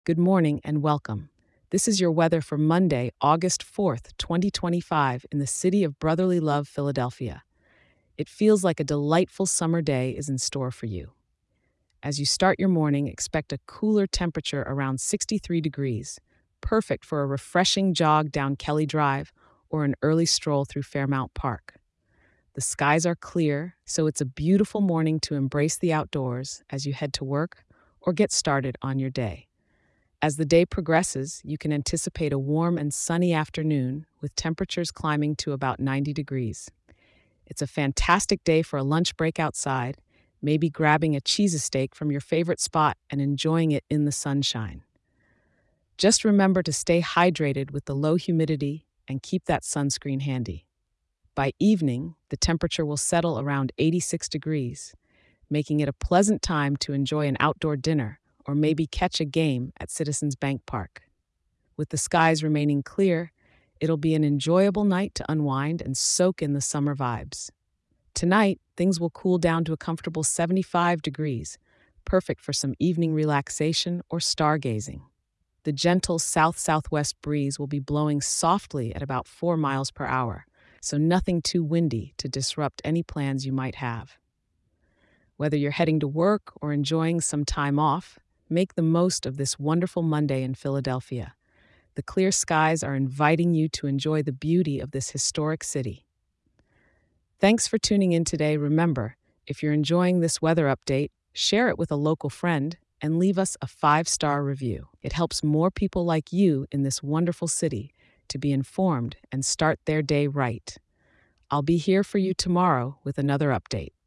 Good morning and welcome. This is your weather for Monday, August 4th, 2025, in the city of brotherly love, Philadelphia. It feels like a delightful summer day is in store for you. As you start your morning, expect a cooler temperature around 63 degrees, perfect for a refreshing jog down Kelly Drive or an early stroll through Fairmount Park. The skies are clear, so it's a beautiful morning to embrace the outdoors as you head to work or get started on your day. As the day progresses, you can anticipate a warm and sunny afternoon with temperatures climbing to about 90 degrees. It's a fantastic day for a lunch break outside, maybe grabbing a Cheez-a-Steak from your favorite spot and enjoying it in the sunshine. Just remember to stay hydrated with the low humidity and keep that sunscreen handy. By evening, the temperature will settle around 86 degrees, making it a pleasant time to enjoy an outdoor dinner or maybe catch a game at Citizens Bank Park. With the skies remaining clear, it'll be an enjoyable night to unwind and soak in the summer vibes. Tonight, things will cool down to a comfortable 75 degrees, perfect for some evening relaxation or stargazing. The gentle south-southwest breeze will be blowing softly at about 4 miles per hour, so nothing too windy to disrupt any plans you might have. Whether you're heading to work or enjoying some time off, make the most of this wonderful Monday in Philadelphia. The clear skies are inviting you to enjoy the beauty of this historic city. Thanks for tuning in today. Remember, if you're enjoying this weather update, share it with a local friend and leave us a 5-star review. It helps more people like you in this wonderful city to be informed and start their day right. I'll be here for you tomorrow with another update.